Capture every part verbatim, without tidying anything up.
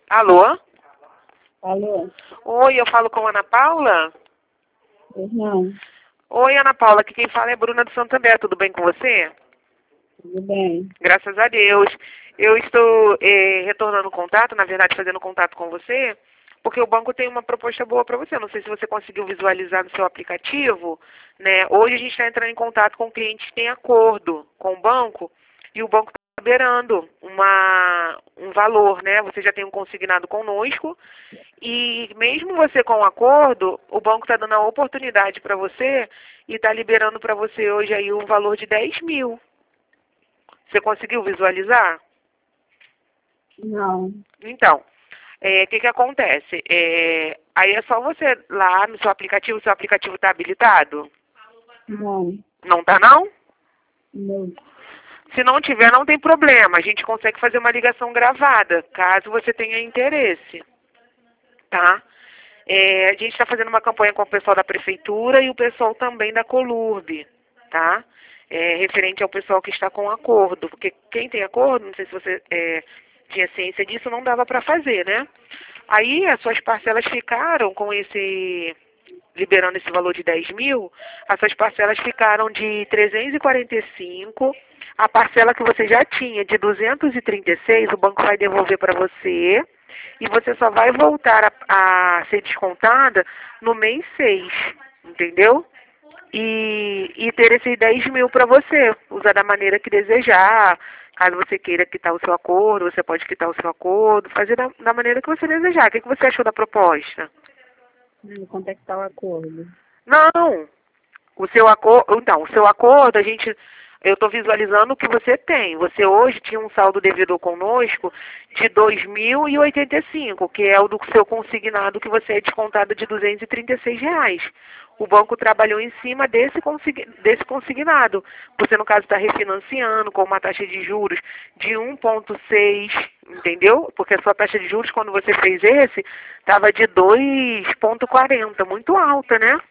Alô? Alô? Oi, eu falo com a Ana Paula? Não, Oi, Ana Paula, aqui quem fala é Bruna do Santander, tudo bem com você? tudo bem. Graças a Deus. Eu estou eh, retornando o contato, na verdade fazendo contato com você, porque o banco tem uma proposta boa para você. Não sei se você conseguiu visualizar no seu aplicativo, né? Hoje a gente está entrando em contato com clientes que têm acordo com o banco e o banco está liberando uma, um valor, né? Você já tem um consignado conosco e mesmo você com o acordo, o banco está dando a oportunidade para você e está liberando para você hoje aí um valor de dez mil. Você conseguiu visualizar? Não, Então, o é, que, que acontece? É, aí é só você lá no seu aplicativo, seu aplicativo está habilitado? não, Não está não? não. Se não tiver, não tem problema. A gente consegue fazer uma ligação gravada, caso você tenha interesse. Tá? É, a gente está fazendo uma campanha com o pessoal da prefeitura e o pessoal também da Colurb, tá? É, referente ao pessoal que está com acordo, porque quem tem acordo, não sei se você é, tinha ciência disso, não dava para fazer, né? Aí as suas parcelas ficaram com esse, liberando esse valor de dez mil, as suas parcelas ficaram de trezentos e quarenta e cinco, a parcela que você já tinha de duzentos e trinta e seis, o banco vai devolver para você, e você só vai voltar a, a ser descontada no mês seis, entendeu? E, e ter esses dez mil para você, usar da maneira que desejar. Caso você queira quitar o seu acordo, você pode quitar o seu acordo, fazer da, da maneira que você desejar. O que, que você achou da proposta? Hum, Quanto é que está o acordo? Não, o seu acordo, então, o seu acordo, a gente, eu estou visualizando o que você tem. Você hoje tinha um saldo devedor conosco de dois mil e oitenta e cinco, que é o do seu consignado que você é descontado de duzentos e trinta e seis reais. O banco trabalhou em cima desse, consign, desse consignado. Você, no caso, está refinanciando com uma taxa de juros de um vírgula seis, entendeu? Porque a sua taxa de juros, quando você fez esse, estava de dois vírgula quarenta, muito alta, né?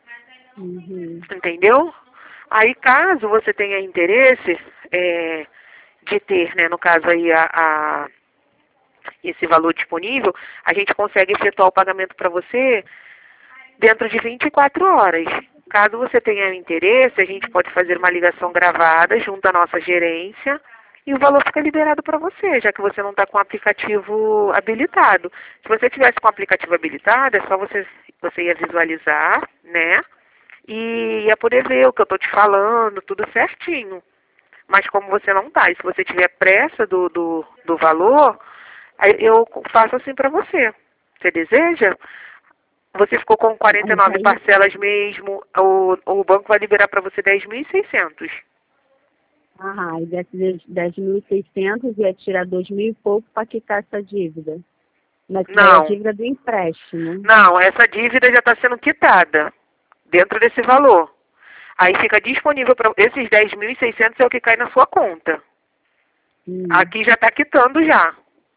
Uhum. Entendeu? Aí, caso você tenha interesse é, de ter, né, no caso aí, a, a, esse valor disponível, a gente consegue efetuar o pagamento para você dentro de vinte e quatro horas. Caso você tenha interesse, a gente pode fazer uma ligação gravada junto à nossa gerência e o valor fica liberado para você, já que você não está com o aplicativo habilitado. Se você tivesse com o aplicativo habilitado, é só você, você ia visualizar, né? E ia poder ver o que eu estou te falando, tudo certinho. Mas como você não está, e se você tiver pressa do, do, do valor, aí eu faço assim para você. Você deseja? Você ficou com quarenta e Mas nove aí, parcelas mesmo, o, o banco vai liberar para você dez mil e seiscentos. ah, e desses dez mil e seiscentos ia tirar dois mil e pouco para quitar essa dívida. Mas que daí é a Não, dívida do empréstimo. não, essa dívida já está sendo quitada dentro desse valor. Aí fica disponível para esses dez mil e seiscentos é o que cai na sua conta. Hum, Aqui já está quitando já.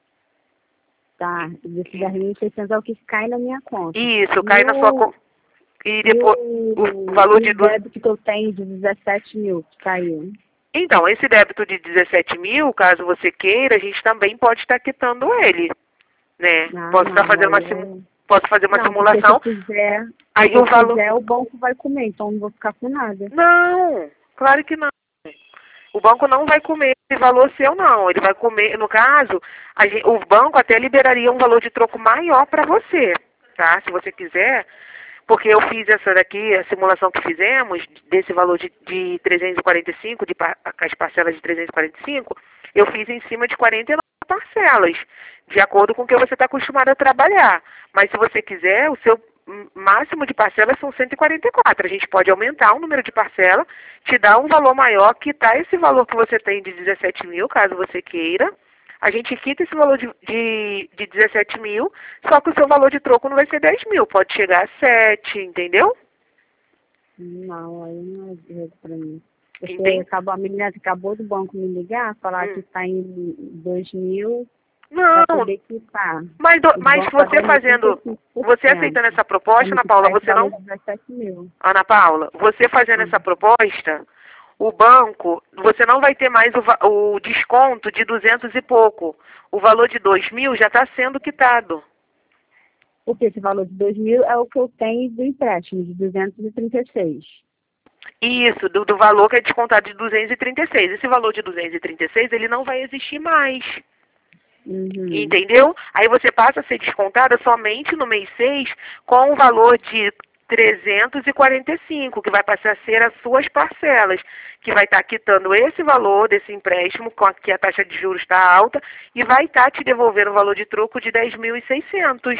tá, e desses dez mil e seiscentos é o que cai na minha conta. Isso, E cai na sua o, conta. E e depois o o, valor e de o duas. débito que eu tenho de dezessete mil que caiu? Então, esse débito de dezessete mil, caso você queira, a gente também pode estar quitando ele, né? Ah, Posso estar não, fazendo uma aí sim- eu... posso fazer uma Não, porque se eu simulação. fizer, Aí se eu o valor. fizer, o banco vai comer, então eu não vou ficar com nada. Não, claro que não. O banco não vai comer esse valor seu, não. Ele vai comer, no caso, a gen- o banco até liberaria um valor de troco maior para você, tá? Se você quiser, porque eu fiz essa daqui, a simulação que fizemos, desse valor de, de trezentos e quarenta e cinco, de par- as parcelas de trezentos e quarenta e cinco, eu fiz em cima de quarenta e nove parcelas, de acordo com o que você está acostumado a trabalhar. Mas se você quiser, o seu hum, máximo de parcelas são cento e quarenta e quatro. A gente pode aumentar o número de parcela, te dar um valor maior, quitar esse valor que você tem de dezessete mil, caso você queira. A gente quita esse valor de, de, de dezessete mil, só que o seu valor de troco não vai ser dez mil, pode chegar a sete, entendeu? Não, aí não é jeito pra mim. Porque Entende? acabou, a menina acabou do banco me ligar, falar que Hum. está em dois mil para Não, poder quitar. mas, do- O mas banco está você dando fazendo, trinta e cinco por você aceitando cento essa para proposta, me Ana Paula, quitar esse você valor não, de dezessete mil. Ana Paula, você fazendo Ah, essa proposta, o banco, você não vai ter mais o, va- o desconto de duzentos e pouco. O valor de dois mil já está sendo quitado. Porque esse valor de dois mil é o que eu tenho do empréstimo, de duzentos e trinta e seis. Isso, do, do valor que é descontado de duzentos e trinta e seis. Esse valor de duzentos e trinta e seis, ele não vai existir mais. Uhum. Entendeu? Aí você passa a ser descontada somente no mês seis com o valor de trezentos e quarenta e cinco, que vai passar a ser as suas parcelas, que vai estar quitando esse valor desse empréstimo, com a, que a taxa de juros está alta, e vai estar te devolvendo o valor de troco de dez mil e seiscentos.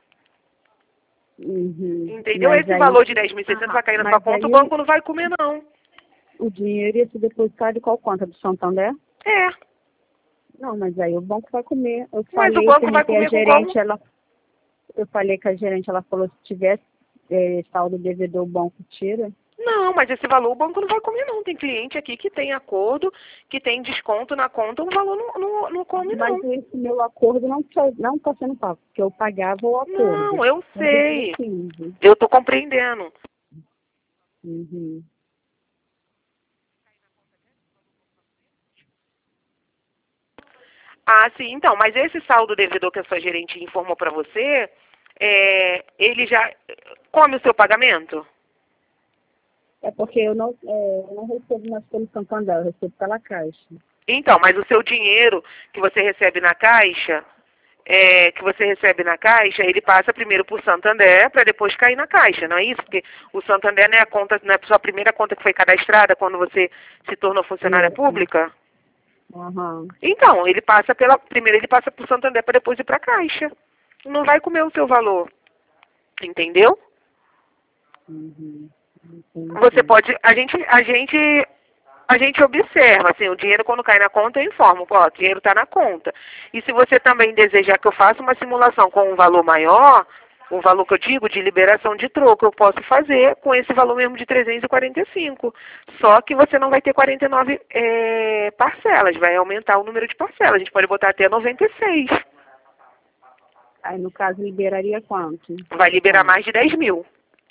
Uhum. Entendeu? Mas Esse aí, valor de dez mil e seiscentos ah, vai cair na mas sua conta, aí o banco não vai comer não. o dinheiro ia ser depositado em qual conta? Do Santander? É, Não, mas aí o banco vai comer. Eu mas o falei, banco vai perguntei a comer com como? gerente, ela, eu falei que a gerente, ela falou se tivesse é, saldo devedor, o banco tira. Não, mas esse valor o banco não vai comer não. Tem cliente aqui que tem acordo, que tem desconto na conta, o valor não, não, não come Mas não. esse meu acordo não está não tá sendo pago, porque eu pagava o acordo. Não, eu Desde o dia sei. quinze. Eu estou compreendendo. Uhum. Ah, sim, então, mas esse saldo devedor que a sua gerente informou para você, é, ele já come o seu pagamento? É porque eu não, é, eu não recebo mais pelo Santander, eu recebo pela Caixa. Então, mas o seu dinheiro que você recebe na Caixa, é, que você recebe na Caixa, ele passa primeiro por Santander para depois cair na Caixa, não é isso? Porque o Santander não é a conta, não é a sua primeira conta que foi cadastrada quando você se tornou funcionária Isso. pública? Aham. Então, ele passa pela. Primeiro ele passa por Santander para depois ir para a Caixa. Não vai comer o seu valor. Entendeu? Uhum. Você Entendi. pode. A gente, a gente, a gente observa, assim, o dinheiro quando cai na conta, eu informo, ó, o dinheiro está na conta. E se você também desejar que eu faça uma simulação com um valor maior, o valor que eu digo de liberação de troco, eu posso fazer com esse valor mesmo de trezentos e quarenta e cinco. Só que você não vai ter quarenta e nove é, parcelas, vai aumentar o número de parcelas. A gente pode botar até noventa e seis. Aí, no caso, liberaria quanto? Vai liberar mais de dez mil.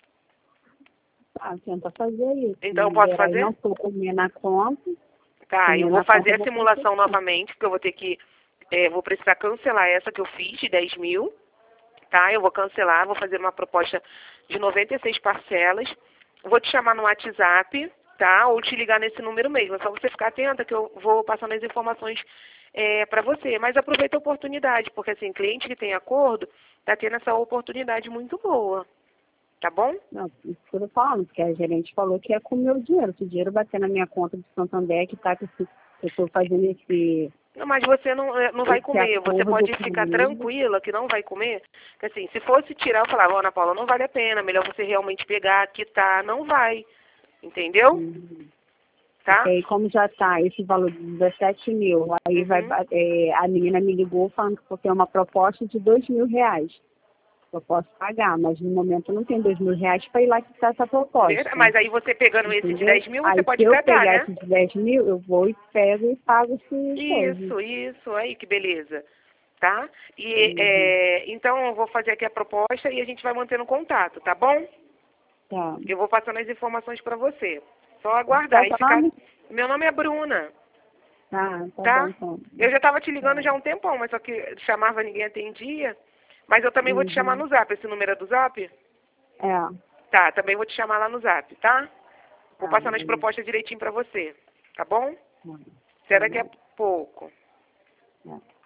Ah, tenta fazer isso. Então eu posso Liberar e fazer? não for comer na conta. Tá, eu Comer vou na conta fazer eu a vou simulação cancelar. novamente, porque eu vou ter que, é, vou precisar cancelar essa que eu fiz de dez mil, tá? Eu vou cancelar, vou fazer uma proposta de noventa e seis parcelas. Vou te chamar no WhatsApp, tá? Ou te ligar nesse número mesmo. É só você ficar atenta que eu vou passando as informações é, para você. Mas aproveita a oportunidade, porque assim, cliente que tem acordo, tá tendo essa oportunidade muito boa. Tá bom? Não, isso que eu tô falando, porque a gerente falou que ia comer o dinheiro. Se o dinheiro bater na minha conta de Santander, que tá com esse, que eu tô fazendo esse, Não, mas você não, eh, não vai esse comer. Você acordo pode ficar comigo. tranquila que não vai comer. Porque assim, se fosse tirar, eu falava, Ana Paula, não vale a pena. Melhor você realmente pegar, quitar. Não vai. Entendeu? Uhum. Porque Tá? aí, como já tá esse valor de dezessete mil, aí vai, Uhum. é, a menina me ligou falando que eu tenho uma proposta de dois mil reais. Eu posso pagar, mas no momento eu não tenho dois mil reais para ir lá quitar essa Verdade. proposta. Mas aí você pegando esse de Entendeu? dez mil, você Aí se pode eu pegar, pegar né? esses dez mil, eu vou e pego e pago esse coisa. Isso, isso. Aí, que beleza. Tá? E, Uhum. é, então, eu vou fazer aqui a proposta e a gente vai mantendo contato, tá bom? Tá. Eu vou passando as informações para você. Só Qual aguardar o e seu ficar... nome? Meu nome é Bruna. Ah, tá bom Tá? então. Eu já estava te ligando Tá. já há um tempão, mas só que chamava, ninguém atendia. Mas eu também vou te chamar Uhum. no Zap. Esse número é do Zap? É. Tá, também vou te chamar lá no Zap, tá? Vou Tá, passando as beleza. propostas direitinho pra você. Tá bom? Tá, Até tá daqui a bom. pouco. É.